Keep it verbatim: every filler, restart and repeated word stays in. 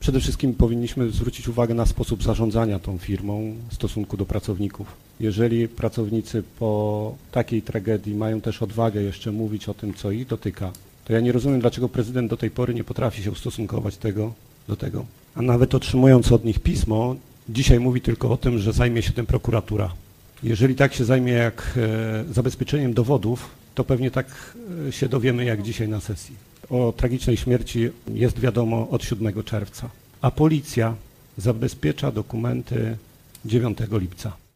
Przede wszystkim powinniśmy zwrócić uwagę na sposób zarządzania tą firmą w stosunku do pracowników. Jeżeli pracownicy po takiej tragedii mają też odwagę jeszcze mówić o tym, co ich dotyka, to ja nie rozumiem, dlaczego prezydent do tej pory nie potrafi się ustosunkować tego, do tego. A nawet otrzymując od nich pismo, dzisiaj mówi tylko o tym, że zajmie się tym prokuratura. Jeżeli tak się zajmie jak e, zabezpieczeniem dowodów, to pewnie tak e, się dowiemy jak dzisiaj na sesji. O tragicznej śmierci jest wiadomo od siódmego czerwca, a policja zabezpiecza dokumenty dziewiątego lipca.